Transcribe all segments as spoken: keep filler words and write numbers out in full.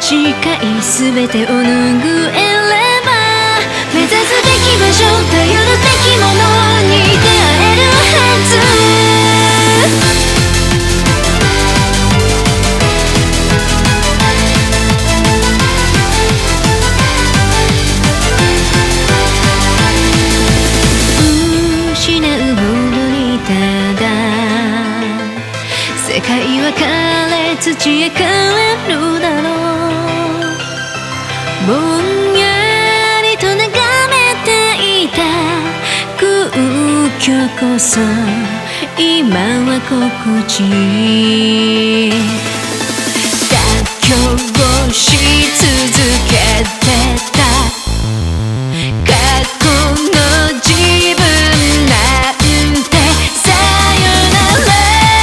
視界すべてを拭えれば目指すべき場所頼るべきものに出会えるはず世界は枯れ土へ変わるだろうぼんやりと眺めていた空虚こそ今は心地妥協し続けてた過去の自分なんてさよなら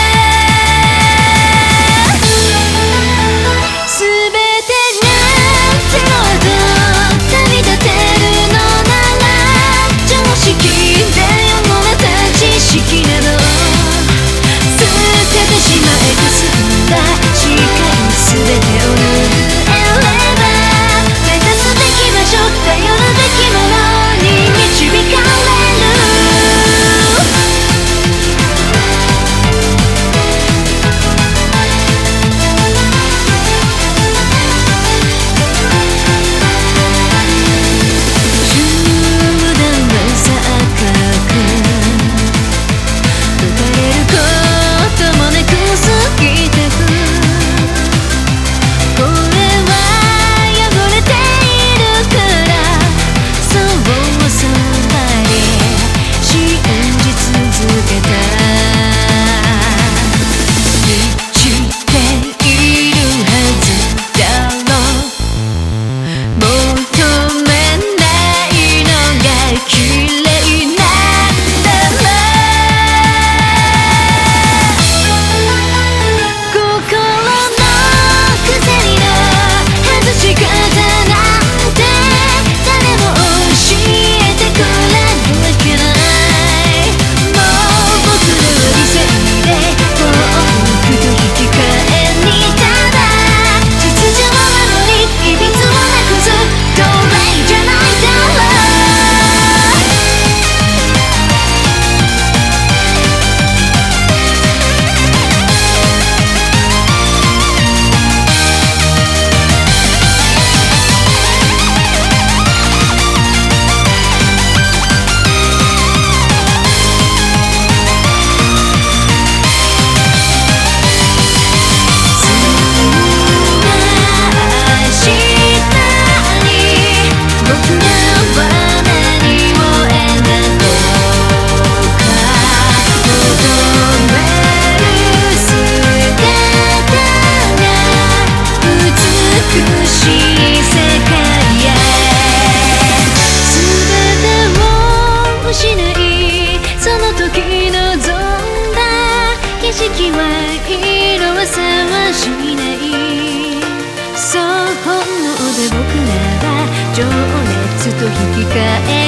景色は色あせはしないそう本能で僕なら情熱と引き換え